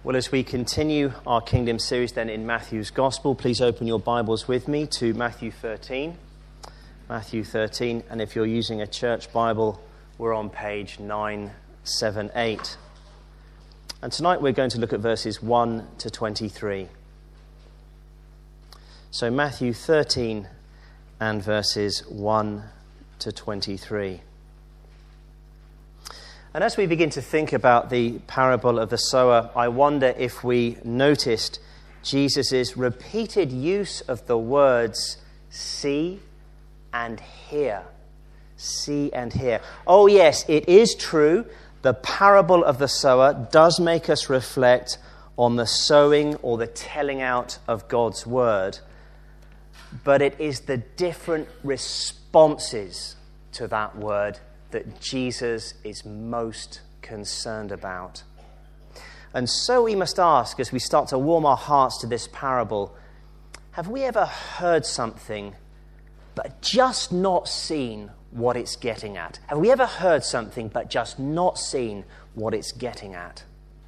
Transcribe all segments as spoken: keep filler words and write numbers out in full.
Well, as we continue our Kingdom series then in Matthew's Gospel, please open your Bibles with me to Matthew thirteen. Matthew thirteen, and if you're using a church Bible, we're on page nine seventy-eight. And tonight we're going to look at verses one to twenty-three. So Matthew thirteen and verses one to twenty-three. And as we begin to think about the parable of the sower, I wonder if we noticed Jesus' repeated use of the words see and hear. See and hear. Oh yes, it is true. The parable of the sower does make us reflect on the sowing or the telling out of God's word. But it is the different responses to that word that Jesus is most concerned about. And so we must ask, as we start to warm our hearts to this parable, have we ever heard something but just not seen what it's getting at? Have we ever heard something but just not seen what it's getting at?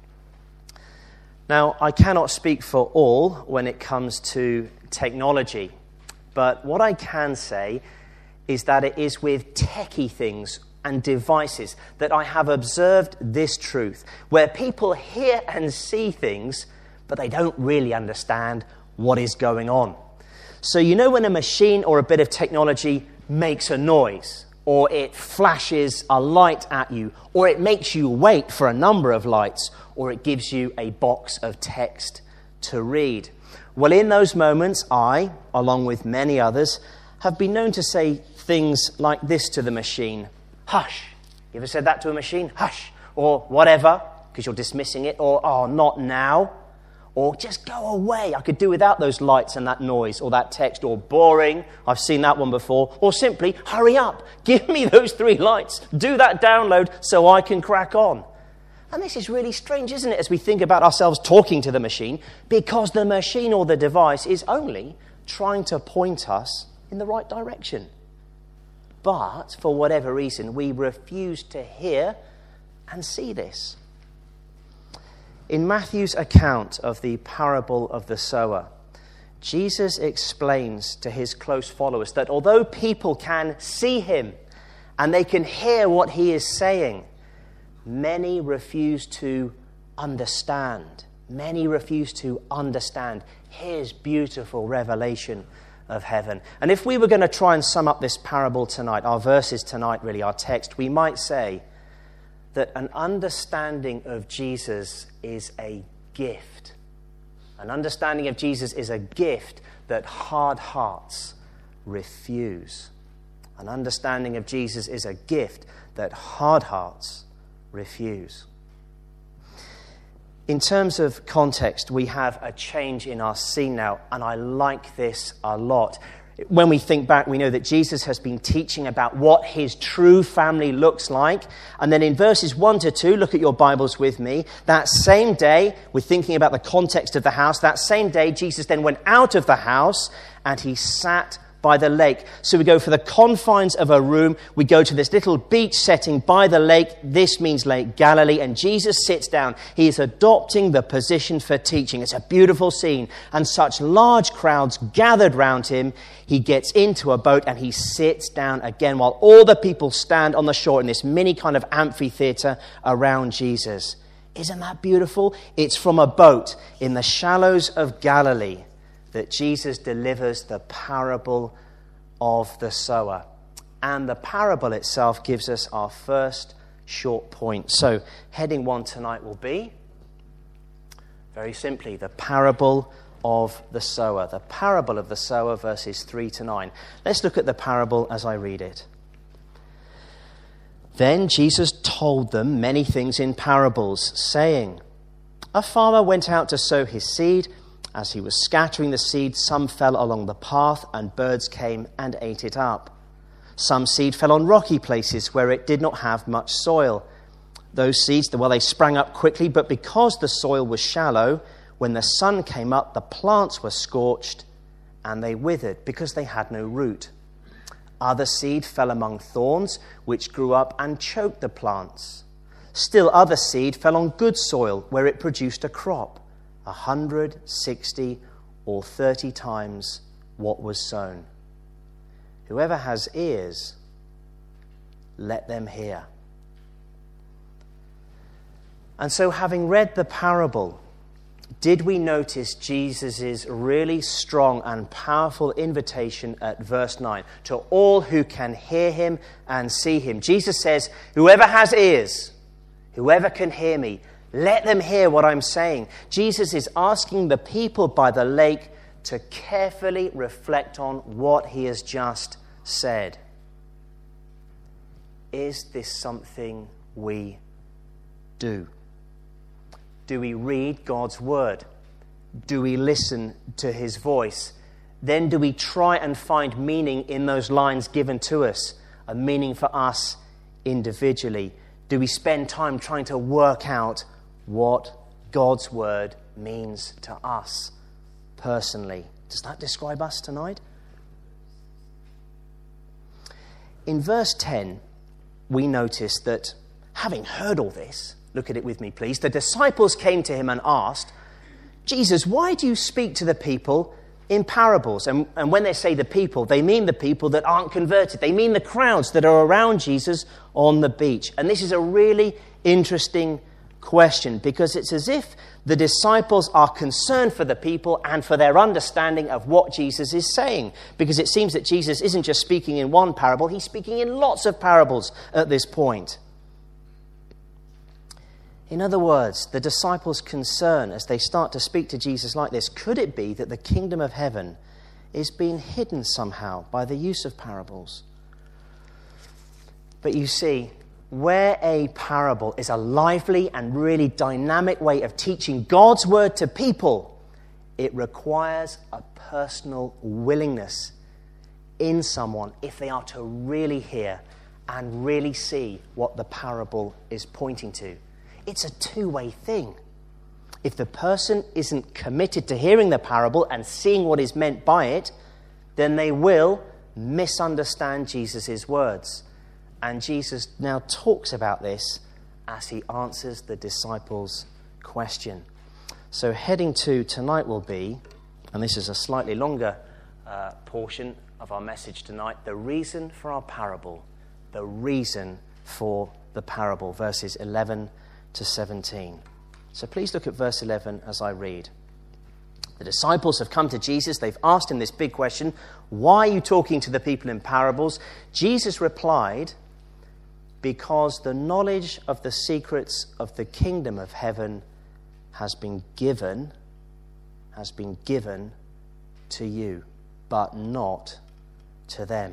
Now, I cannot speak for all when it comes to technology, but what I can say is that it is with techie things and devices that I have observed this truth, where people hear and see things, but they don't really understand what is going on. So you know when a machine or a bit of technology makes a noise, or it flashes a light at you, or it makes you wait for a number of lights, or it gives you a box of text to read. Well, in those moments, I, along with many others, have been known to say things like this to the machine. Hush. You ever said that to a machine? Hush. Or whatever, because you're dismissing it. Or, oh, not now. Or just go away. I could do without those lights and that noise or that text. Or boring. I've seen that one before. Or simply, hurry up. Give me those three lights. Do that download so I can crack on. And this is really strange, isn't it, as we think about ourselves talking to the machine, because the machine or the device is only trying to point us in the right direction. But, for whatever reason, we refuse to hear and see this. In Matthew's account of the parable of the sower, Jesus explains to his close followers that although people can see him and they can hear what he is saying, many refuse to understand. Many refuse to understand his beautiful revelation of heaven. And if we were going to try and sum up this parable tonight, our verses tonight, really, our text, we might say that an understanding of Jesus is a gift. An understanding of Jesus is a gift that hard hearts refuse. An understanding of Jesus is a gift that hard hearts refuse. In terms of context, we have a change in our scene now, and I like this a lot. When we think back, we know that Jesus has been teaching about what his true family looks like. And then in verses one to two, look at your Bibles with me. That same day, we're thinking about the context of the house. That same day, Jesus then went out of the house and he sat by the lake. So we go for the confines of a room. We go to this little beach setting by the lake. This means Lake Galilee. And Jesus sits down. He is adopting the position for teaching. It's a beautiful scene. And such large crowds gathered round him. He gets into a boat and he sits down again while all the people stand on the shore in this mini kind of amphitheater around Jesus. Isn't that beautiful? It's from a boat in the shallows of Galilee that Jesus delivers the parable of the sower. And the parable itself gives us our first short point. So, heading one tonight will be, very simply, the parable of the sower. The parable of the sower, verses three to nine. Let's look at the parable as I read it. Then Jesus told them many things in parables, saying, A farmer went out to sow his seed. As he was scattering the seed, some fell along the path, and birds came and ate it up. Some seed fell on rocky places where it did not have much soil. Those seeds, well, they sprang up quickly, but because the soil was shallow, when the sun came up, the plants were scorched, and they withered because they had no root. Other seed fell among thorns, which grew up and choked the plants. Still other seed fell on good soil, where it produced a crop, a hundred, sixty, or thirty times what was sown. Whoever has ears, let them hear." And so, having read the parable, did we notice Jesus' really strong and powerful invitation at verse nine? To all who can hear him and see him. Jesus says, whoever has ears, whoever can hear me, let them hear what I'm saying. Jesus is asking the people by the lake to carefully reflect on what he has just said. Is this something we do? Do we read God's word? Do we listen to his voice? Then do we try and find meaning in those lines given to us, a meaning for us individually? Do we spend time trying to work out what God's word means to us personally? Does that describe us tonight? In verse ten, we notice that having heard all this, look at it with me, please. The disciples came to him and asked, "Jesus, why do you speak to the people in parables?" And, and when they say the people, they mean the people that aren't converted. They mean the crowds that are around Jesus on the beach. And this is a really interesting question, because it's as if the disciples are concerned for the people and for their understanding of what Jesus is saying. Because it seems that Jesus isn't just speaking in one parable, he's speaking in lots of parables at this point. In other words, the disciples' concern as they start to speak to Jesus like this, could it be that the kingdom of heaven is being hidden somehow by the use of parables? But you see, where a parable is a lively and really dynamic way of teaching God's word to people, it requires a personal willingness in someone if they are to really hear and really see what the parable is pointing to. It's a two-way thing. If the person isn't committed to hearing the parable and seeing what is meant by it, then they will misunderstand Jesus' words. And Jesus now talks about this as he answers the disciples' question. So heading to tonight will be, and this is a slightly longer uh, portion of our message tonight, the reason for our parable. The reason for the parable, verses eleven to seventeen. So please look at verse eleven as I read. The disciples have come to Jesus. They've asked him this big question, "Why are you talking to the people in parables?" Jesus replied, "Because the knowledge of the secrets of the kingdom of heaven has been given, has been given to you, but not to them."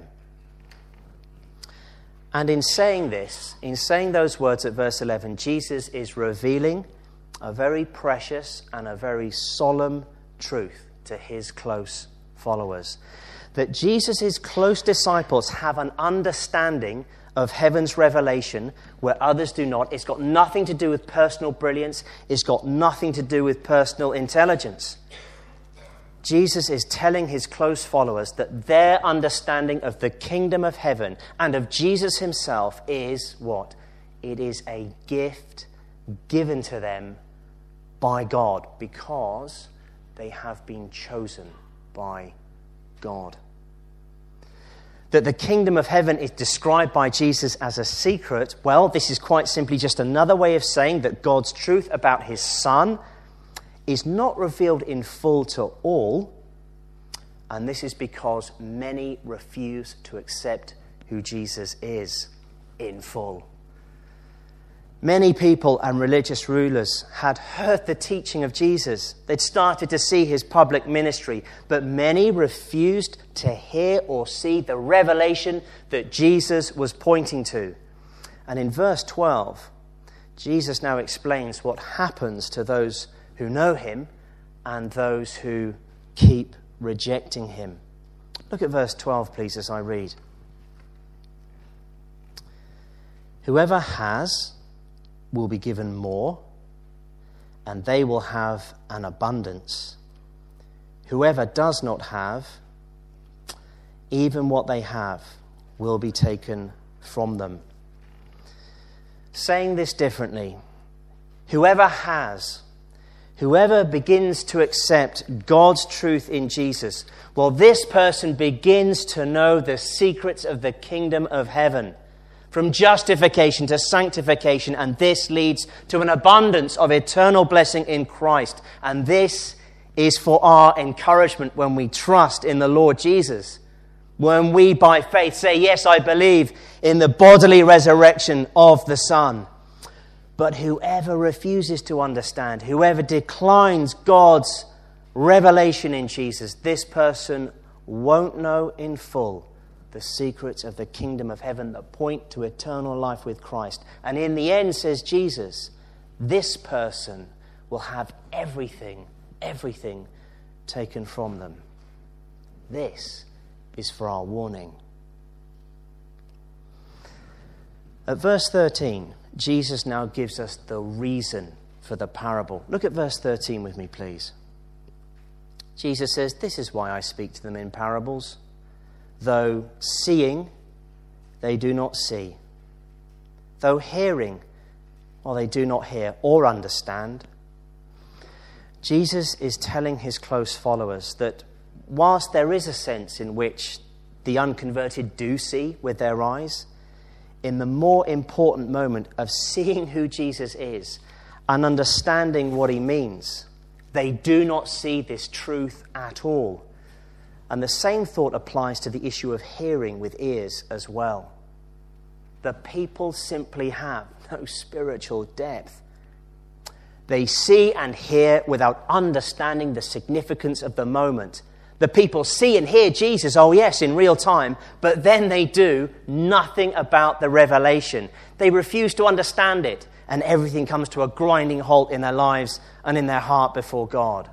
And in saying this, in saying those words at verse eleven, Jesus is revealing a very precious and a very solemn truth to his close followers. That Jesus' close disciples have an understanding of heaven's revelation where others do not. It's got nothing to do with personal brilliance. It's got nothing to do with personal intelligence. Jesus is telling his close followers that their understanding of the kingdom of heaven and of Jesus himself is what? It is a gift given to them by God because they have been chosen by God. That the kingdom of heaven is described by Jesus as a secret, well, this is quite simply just another way of saying that God's truth about his Son is not revealed in full to all, and this is because many refuse to accept who Jesus is in full. Many people and religious rulers had heard the teaching of Jesus. They'd started to see his public ministry, but many refused to hear or see the revelation that Jesus was pointing to. And in verse twelve, Jesus now explains what happens to those who know him and those who keep rejecting him. Look at verse twelve, please, as I read. "Whoever has will be given more, and they will have an abundance. Whoever does not have, even what they have will be taken from them." Saying this differently, whoever has, whoever begins to accept God's truth in Jesus, well, this person begins to know the secrets of the kingdom of heaven, from justification to sanctification, and this leads to an abundance of eternal blessing in Christ. And this is for our encouragement when we trust in the Lord Jesus. When we, by faith, say, yes, I believe in the bodily resurrection of the Son. But whoever refuses to understand, whoever declines God's revelation in Jesus, this person won't know in full the secrets of the kingdom of heaven that point to eternal life with Christ. And in the end, says Jesus, this person will have everything, everything taken from them. This is for our warning. At verse thirteen, Jesus now gives us the reason for the parable. Look at verse thirteen with me, please. Jesus says, this is why I speak to them in parables. Though seeing, they do not see. Though hearing, well, they do not hear or understand. Jesus is telling his close followers that whilst there is a sense in which the unconverted do see with their eyes, in the more important moment of seeing who Jesus is and understanding what he means, they do not see this truth at all. And the same thought applies to the issue of hearing with ears as well. The people simply have no spiritual depth. They see and hear without understanding the significance of the moment. The people see and hear Jesus, oh yes, in real time, but then they do nothing about the revelation. They refuse to understand it, and everything comes to a grinding halt in their lives and in their heart before God.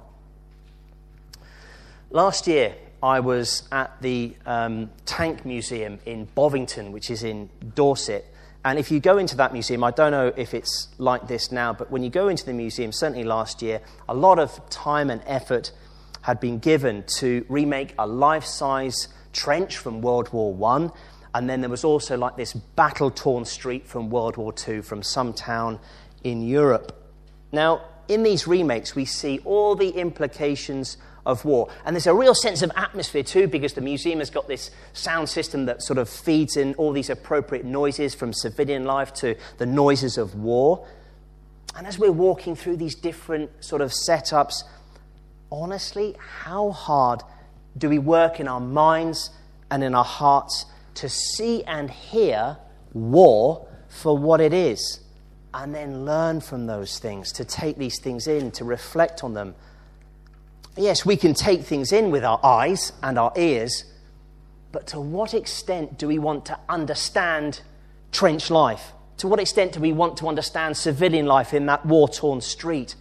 Last year, I was at the um, Tank Museum in Bovington, which is in Dorset. And if you go into that museum, I don't know if it's like this now, but when you go into the museum, certainly last year, a lot of time and effort had been given to remake a life-size trench from World War One. And then there was also like this battle-torn street from World War Two from some town in Europe. Now, in these remakes, we see all the implications of war. And there's a real sense of atmosphere too, because the museum has got this sound system that sort of feeds in all these appropriate noises from civilian life to the noises of war. And as we're walking through these different sort of setups, honestly, how hard do we work in our minds and in our hearts to see and hear war for what it is, and then learn from those things, to take these things in, to reflect on them. Yes, we can take things in with our eyes and our ears, but to what extent do we want to understand trench life? To what extent do we want to understand civilian life in that war-torn street?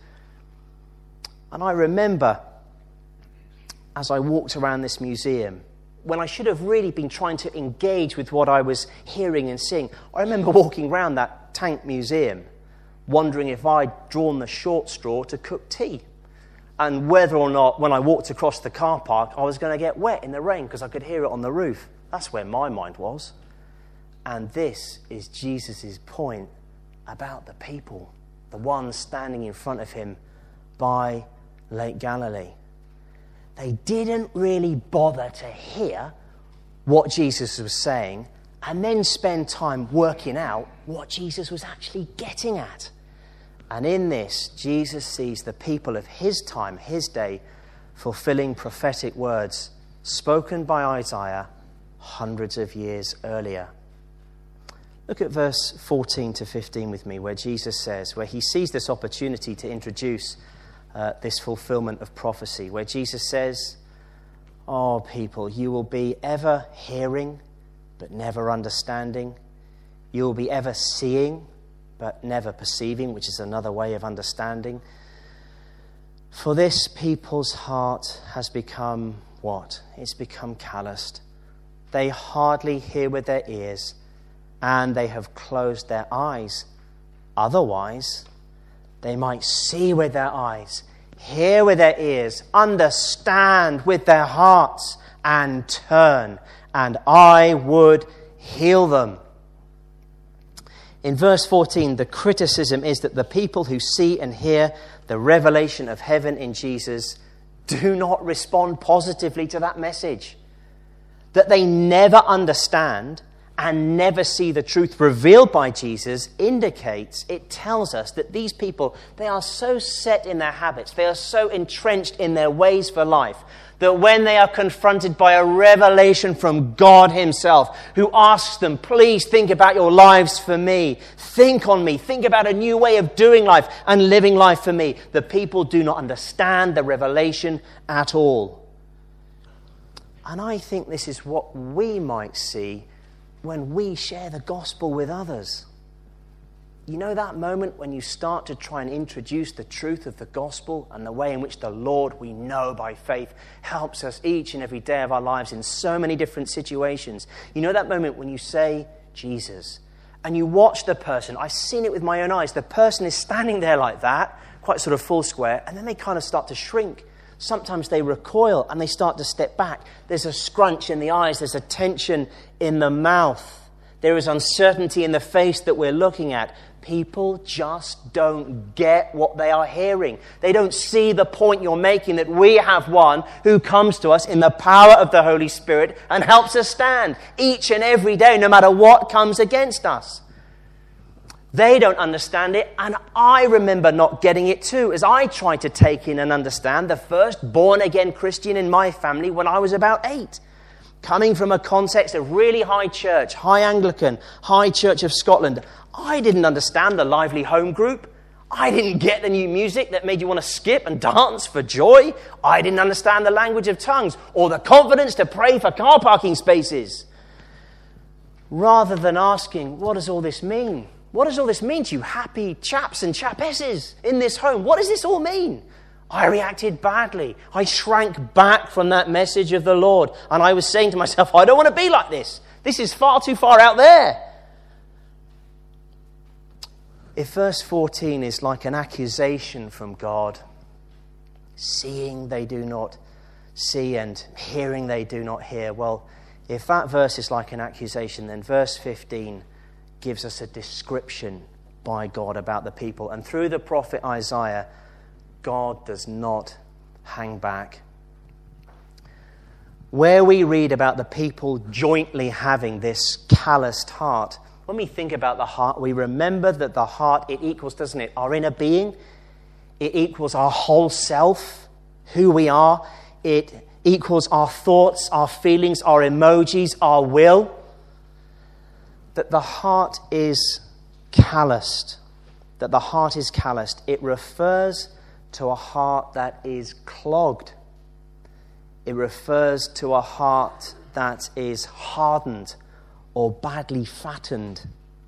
And I remember, as I walked around this museum, when I should have really been trying to engage with what I was hearing and seeing, I remember walking around that Tank Museum, wondering if I'd drawn the short straw to cook tea, and whether or not, when I walked across the car park, I was going to get wet in the rain because I could hear it on the roof. That's where my mind was. And this is Jesus' point about the people, the ones standing in front of him by Lake Galilee. They didn't really bother to hear what Jesus was saying and then spend time working out what Jesus was actually getting at. And in this, Jesus sees the people of his time, his day, fulfilling prophetic words spoken by Isaiah hundreds of years earlier. Look at verse fourteen to fifteen with me, where Jesus says, where he sees this opportunity to introduce uh, this fulfillment of prophecy, where Jesus says, "Oh, people, you will be ever hearing, but never understanding. You will be ever seeing, but never perceiving," which is another way of understanding. "For this people's heart has become what? It's become calloused. They hardly hear with their ears, and they have closed their eyes. Otherwise, they might see with their eyes, hear with their ears, understand with their hearts, and turn, and I would heal them." In verse fourteen, the criticism is that the people who see and hear the revelation of heaven in Jesus do not respond positively to that message. That they never understand and never see the truth revealed by Jesus indicates, it tells us that these people, they are so set in their habits, they are so entrenched in their ways for life, that when they are confronted by a revelation from God himself, who asks them, please think about your lives for me, think on me, think about a new way of doing life and living life for me, the people do not understand the revelation at all. And I think this is what we might see when we share the gospel with others. You know that moment when you start to try and introduce the truth of the gospel and the way in which the Lord, we know by faith, helps us each and every day of our lives in so many different situations. You know that moment when you say, Jesus, and you watch the person. I've seen it with my own eyes. The person is standing there like that, quite sort of full square, and then they kind of start to shrink. Sometimes they recoil and they start to step back. There's a scrunch in the eyes. There's a tension in the mouth. There is uncertainty in the face that we're looking at. People just don't get what they are hearing. They don't see the point you're making, that we have one who comes to us in the power of the Holy Spirit and helps us stand each and every day, no matter what comes against us. They don't understand it, and I remember not getting it too, as I tried to take in and understand the first born-again Christian in my family when I was about eight. Coming from a context of really high church, high Anglican, high Church of Scotland, I didn't understand the lively home group. I didn't get the new music that made you want to skip and dance for joy. I didn't understand the language of tongues or the confidence to pray for car parking spaces. Rather than asking, what does all this mean? What does all this mean to you happy chaps and chapesses in this home? What does this all mean? I reacted badly. I shrank back from that message of the Lord. And I was saying to myself, I don't want to be like this. This is far too far out there. If verse fourteen is like an accusation from God, seeing they do not see and hearing they do not hear, well, if that verse is like an accusation, then verse fifteen gives us a description by God about the people. And through the prophet Isaiah, God does not hang back. Where we read about the people jointly having this calloused heart, when we think about the heart, we remember that the heart, it equals, doesn't it, our inner being. It equals our whole self, who we are. It equals our thoughts, our feelings, our emojis, our will. That the heart is calloused. That the heart is calloused. It refers to a heart that is clogged. It refers to a heart that is hardened or badly fattened.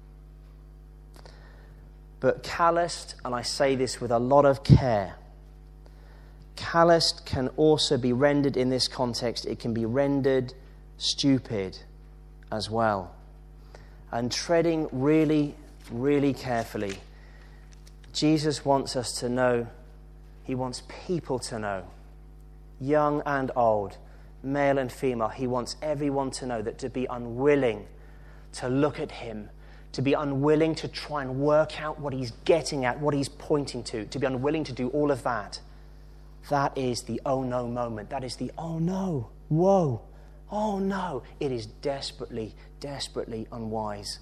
But calloused, and I say this with a lot of care, calloused can also be rendered in this context, it can be rendered stupid as well. And treading really, really carefully, Jesus wants us to know, he wants people to know, young and old, male and female, he wants everyone to know that to be unwilling to look at him, to be unwilling to try and work out what he's getting at, what he's pointing to, to be unwilling to do all of that, that is the oh no moment. That is the oh no, whoa, oh no. It is desperately, desperately unwise.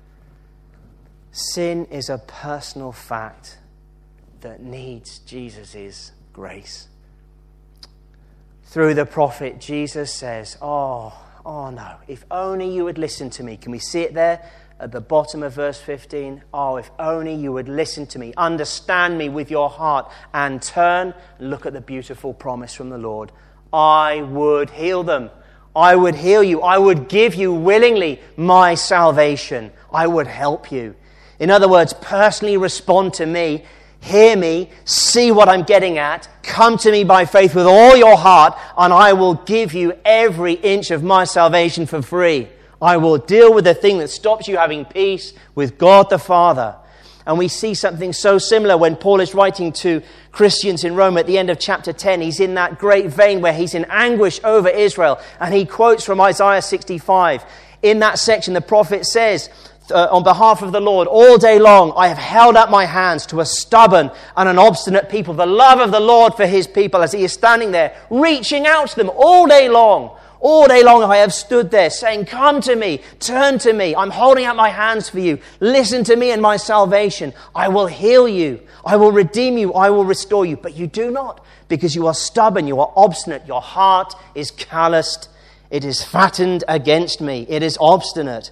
Sin is a personal fact that needs Jesus' grace. Through the prophet, Jesus says, oh, oh no, if only you would listen to me. Can we see it there at the bottom of verse fifteen? Oh, if only you would listen to me, understand me with your heart, and turn and look at the beautiful promise from the Lord. I would heal them. I would heal you. I would give you willingly my salvation. I would help you. In other words, personally respond to me. Hear me, see what I'm getting at, come to me by faith with all your heart, and I will give you every inch of my salvation for free. I will deal with the thing that stops you having peace with God the Father. And we see something so similar when Paul is writing to Christians in Rome at the end of chapter ten. He's in that great vein where he's in anguish over Israel, and he quotes from Isaiah sixty-five. In that section, the prophet says, uh, on behalf of the Lord all day long. I have held up my hands to a stubborn and an obstinate people. The love of the Lord for his people as he is standing there, reaching out to them all day long. All day long I have stood there saying, come to me, turn to me. I'm holding out my hands for you. Listen to me and my salvation. I will heal you. I will redeem you. I will restore you. But you do not, because you are stubborn. You are obstinate. Your heart is calloused. It is fattened against me. It is obstinate.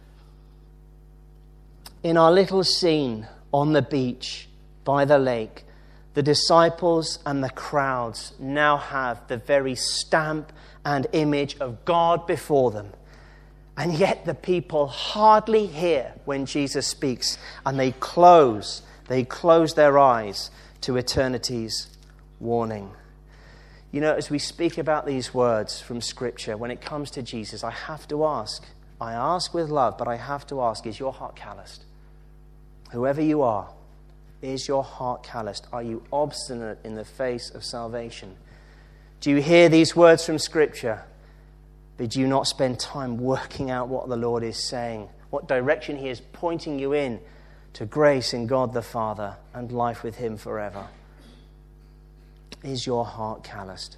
In our little scene on the beach by the lake, the disciples and the crowds now have the very stamp and image of God before them. And yet the people hardly hear when Jesus speaks, and they close, they close their eyes to eternity's warning. You know, as we speak about these words from Scripture, when it comes to Jesus, I have to ask, I ask with love, but I have to ask, is your heart calloused? Whoever you are, is your heart calloused? Are you obstinate in the face of salvation? Do you hear these words from Scripture, but do you not spend time working out what the Lord is saying, what direction he is pointing you in to grace in God the Father and life with him forever? Is your heart calloused?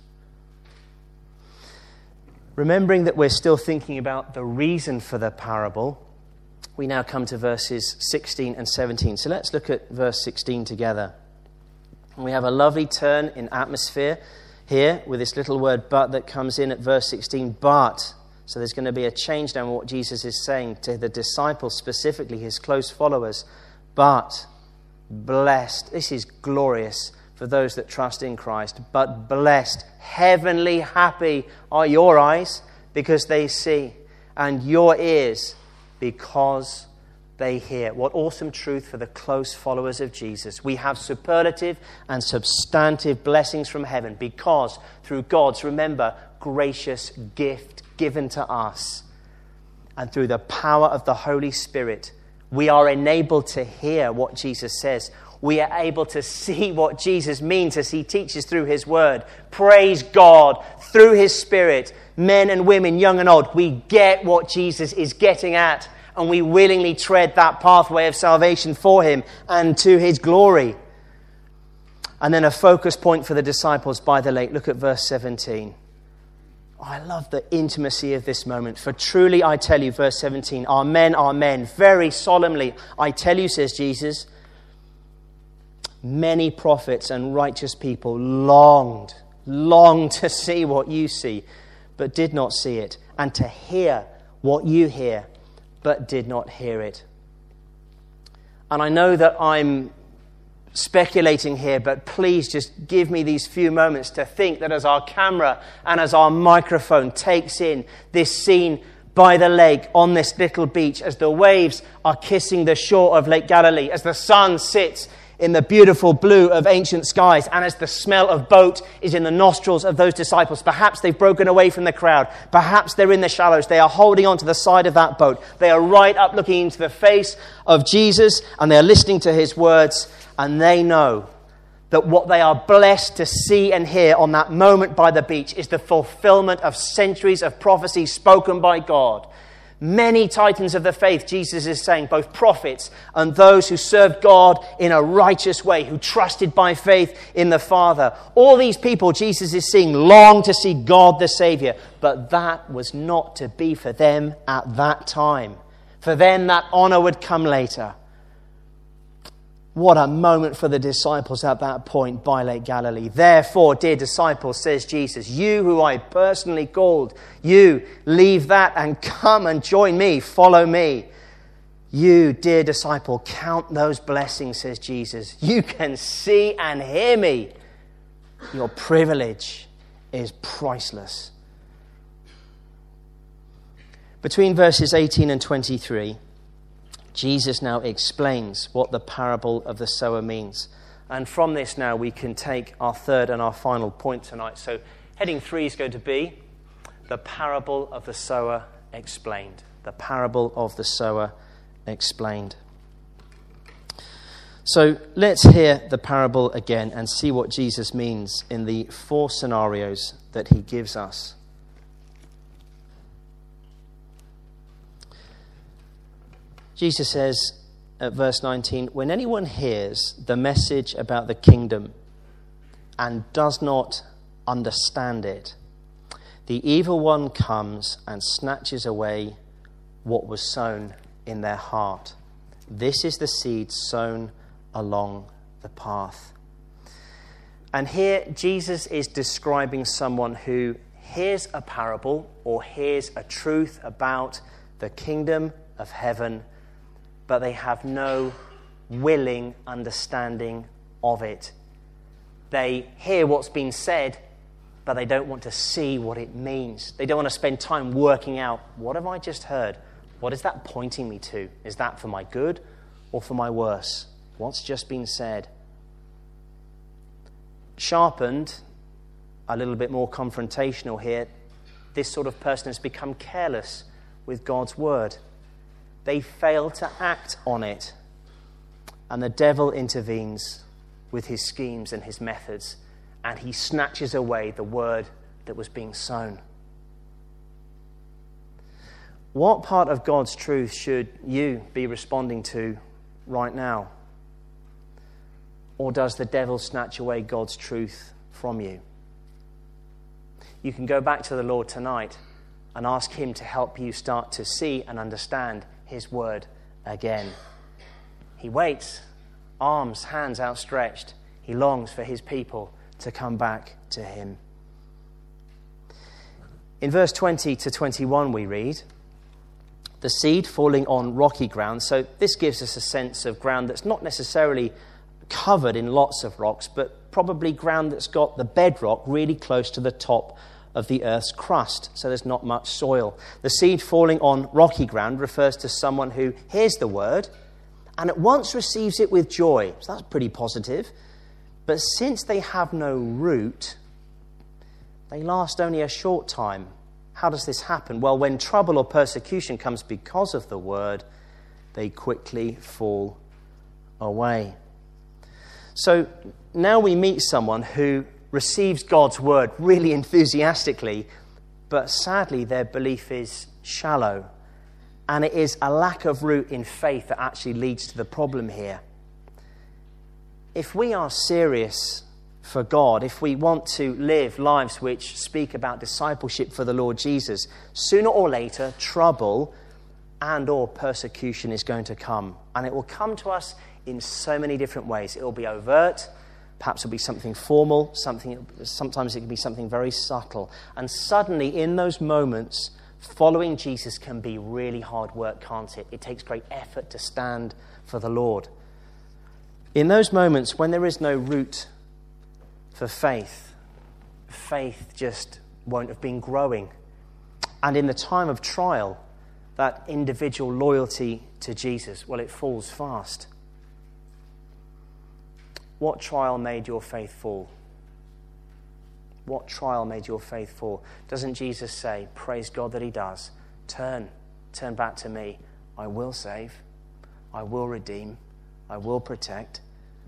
Remembering that we're still thinking about the reason for the parable, we now come to verses sixteen and seventeen. So let's look at verse sixteen together. And we have a lovely turn in atmosphere here with this little word but that comes in at verse sixteen. But, so there's going to be a change down in what Jesus is saying to the disciples, specifically his close followers. But blessed, this is glorious for those that trust in Christ, but blessed, heavenly happy are your eyes because they see, and your ears because they hear. What awesome truth for the close followers of Jesus. We have superlative and substantive blessings from heaven because through God's, remember, gracious gift given to us, and through the power of the Holy Spirit, we are enabled to hear what Jesus says. We are able to see what Jesus means as he teaches through his word. Praise God, through his Spirit, men and women, young and old, we get what Jesus is getting at, and we willingly tread that pathway of salvation for him and to his glory. And then a focus point for the disciples by the lake. Look at verse seventeen. Oh, I love the intimacy of this moment. For truly I tell you, verse seventeen, amen, amen. Very solemnly, I tell you, says Jesus, many prophets and righteous people longed, longed to see what you see, but did not see it, and to hear what you hear, but did not hear it. And I know that I'm speculating here, but please just give me these few moments to think that as our camera and as our microphone takes in this scene by the lake on this little beach, as the waves are kissing the shore of Lake Galilee, as the sun sits in the beautiful blue of ancient skies, and as the smell of boat is in the nostrils of those disciples. Perhaps they've broken away from the crowd. Perhaps they're in the shallows. They are holding on to the side of that boat. They are right up looking into the face of Jesus, and they are listening to his words, and they know that what they are blessed to see and hear on that moment by the beach is the fulfillment of centuries of prophecy spoken by God. Many titans of the faith, Jesus is saying, both prophets and those who served God in a righteous way, who trusted by faith in the Father. All these people Jesus is seeing long to see God the Savior, but that was not to be for them at that time. For them, that honor would come later. What a moment for the disciples at that point by Lake Galilee. Therefore, dear disciples, says Jesus, you who I personally called, you leave that and come and join me, follow me. You, dear disciple, count those blessings, says Jesus. You can see and hear me. Your privilege is priceless. Between verses eighteen and twenty-three, Jesus now explains what the parable of the sower means. And from this now we can take our third and our final point tonight. So heading three is going to be the parable of the sower explained. The parable of the sower explained. So let's hear the parable again and see what Jesus means in the four scenarios that he gives us. Jesus says at verse nineteen, when anyone hears the message about the kingdom and does not understand it, the evil one comes and snatches away what was sown in their heart. This is the seed sown along the path. And here Jesus is describing someone who hears a parable or hears a truth about the kingdom of heaven, but they have no willing understanding of it. They hear what's been said, but they don't want to see what it means. They don't want to spend time working out, what have I just heard? What is that pointing me to? Is that for my good or for my worse? What's just been said? Sharpened, a little bit more confrontational here, this sort of person has become careless with God's word. They fail to act on it, and the devil intervenes with his schemes and his methods, and he snatches away the word that was being sown. What part of God's truth should you be responding to right now? Or does the devil snatch away God's truth from you? You can go back to the Lord tonight and ask him to help you start to see and understand his word again. He waits, arms, hands outstretched. He longs for his people to come back to him. In verse twenty to twenty-one we read, the seed falling on rocky ground. So this gives us a sense of ground that's not necessarily covered in lots of rocks, but probably ground that's got the bedrock really close to the top of the earth's crust, so there's not much soil. The seed falling on rocky ground refers to someone who hears the word and at once receives it with joy. So that's pretty positive. But since they have no root, they last only a short time. How does this happen? Well, when trouble or persecution comes because of the word, they quickly fall away. So now we meet someone who receives God's word really enthusiastically, but sadly their belief is shallow. And it is a lack of root in faith that actually leads to the problem here. If we are serious for God, if we want to live lives which speak about discipleship for the Lord Jesus, sooner or later, trouble and or persecution is going to come. And it will come to us in so many different ways. It will be overt, perhaps it'll be something formal, something. Sometimes it can be something very subtle. And suddenly, in those moments, following Jesus can be really hard work, can't it? It takes great effort to stand for the Lord. In those moments when there is no root for faith, faith just won't have been growing. And in the time of trial, that individual loyalty to Jesus, well, it falls fast. What trial made your faith fall? What trial made your faith fall? Doesn't Jesus say, praise God that he does, turn, turn back to me. I will save, I will redeem, I will protect.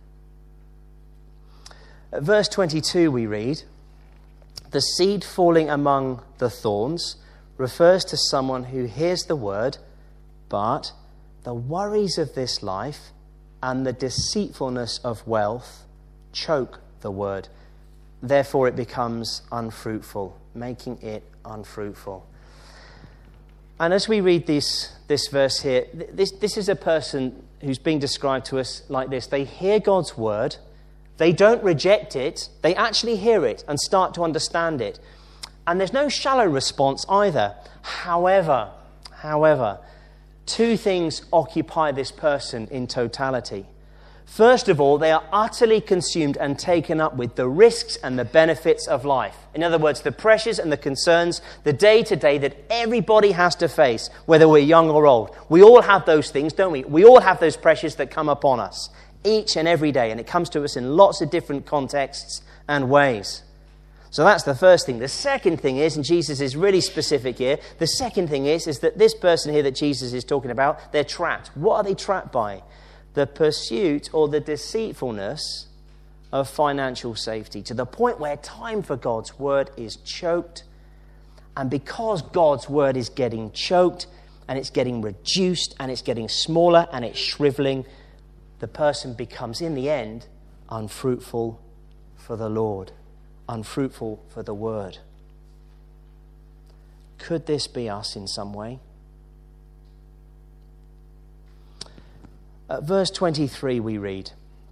At verse twenty-two we read, the seed falling among the thorns refers to someone who hears the word, but the worries of this life and the deceitfulness of wealth choke the word. Therefore it becomes unfruitful, making it unfruitful. And as we read this, this verse here, this, this is a person who's being described to us like this. They hear God's word, they don't reject it, they actually hear it and start to understand it. And there's no shallow response either. However, however, two things occupy this person in totality. First of all, they are utterly consumed and taken up with the risks and the benefits of life. In other words, the pressures and the concerns, the day-to-day that everybody has to face, whether we're young or old. We all have those things, don't we? We all have those pressures that come upon us each and every day, and it comes to us in lots of different contexts and ways. So that's the first thing. The second thing is, and Jesus is really specific here, the second thing is, is that this person here that Jesus is talking about, they're trapped. What are they trapped by? The pursuit or the deceitfulness of financial safety, to the point where time for God's word is choked. And because God's word is getting choked, and it's getting reduced and it's getting smaller and it's shriveling, the person becomes, in the end, unfruitful for the Lord, unfruitful for the word. Could this be us in some way? At verse twenty-three we read,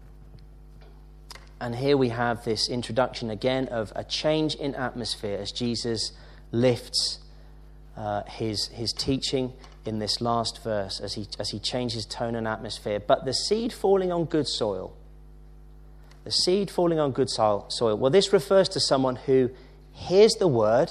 and here we have this introduction again of a change in atmosphere as Jesus lifts uh, his, his teaching in this last verse, as he, as he changes tone and atmosphere. But the seed falling on good soil, the seed falling on good soil, soil. Well, this refers to someone who hears the word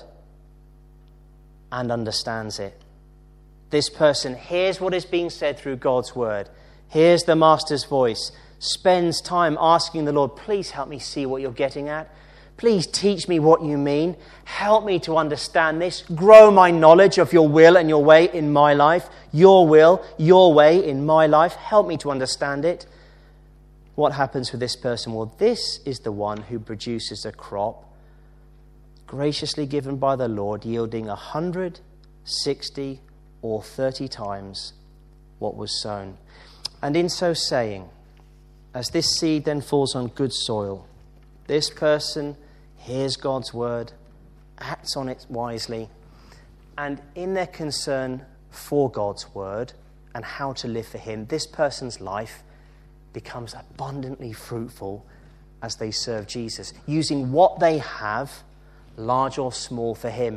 and understands it. This person hears what is being said through God's word, hears the Master's voice, spends time asking the Lord, please help me see what you're getting at. Please teach me what you mean. Help me to understand this. Grow my knowledge of your will and your way in my life. Your will, your way in my life. Help me to understand it. What happens with this person? Well, this is the one who produces a crop graciously given by the Lord, yielding a hundred, sixty, or thirty times what was sown. And in so saying, as this seed then falls on good soil, this person hears God's word, acts on it wisely, and in their concern for God's word and how to live for him, this person's life becomes abundantly fruitful as they serve Jesus, using what they have, large or small, for him.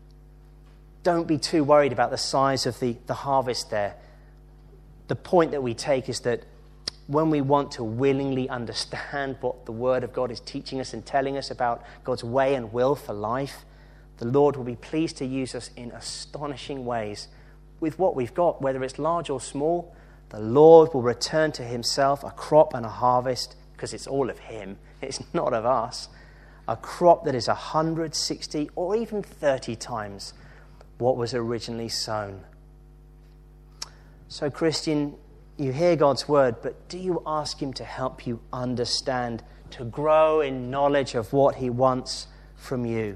Don't be too worried about the size of the, the harvest there. The point that we take is that when we want to willingly understand what the Word of God is teaching us and telling us about God's way and will for life, the Lord will be pleased to use us in astonishing ways with what we've got, whether it's large or small. The Lord will return to himself a crop and a harvest, because it's all of him, it's not of us, a crop that is one hundred, sixty, or even thirty times what was originally sown. So, Christian, you hear God's word, but do you ask him to help you understand, to grow in knowledge of what he wants from you?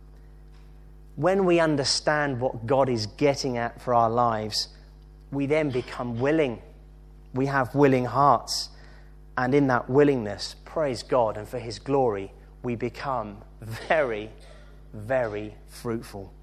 When we understand what God is getting at for our lives, we then become willing. We have willing hearts. And in that willingness, praise God, and for his glory, we become very, very fruitful.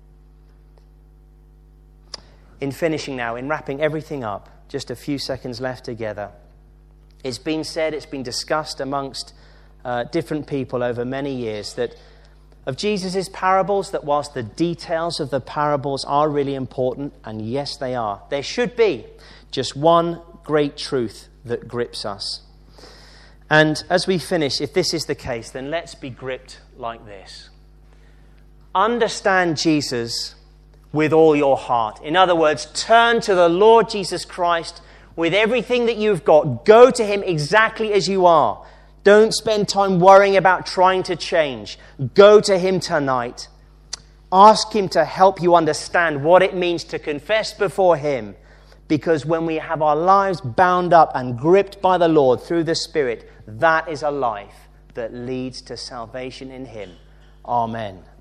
In finishing now, in wrapping everything up, just a few seconds left together. It's been said, it's been discussed amongst uh, different people over many years that of Jesus' parables, that whilst the details of the parables are really important, and yes, they are, there should be just one great truth that grips us. And as we finish, if this is the case, then let's be gripped like this. Understand Jesus with all your heart. In other words, turn to the Lord Jesus Christ with everything that you've got. Go to him exactly as you are. Don't spend time worrying about trying to change. Go to him tonight. Ask him to help you understand what it means to confess before him. Because when we have our lives bound up and gripped by the Lord through the Spirit, that is a life that leads to salvation in him. Amen.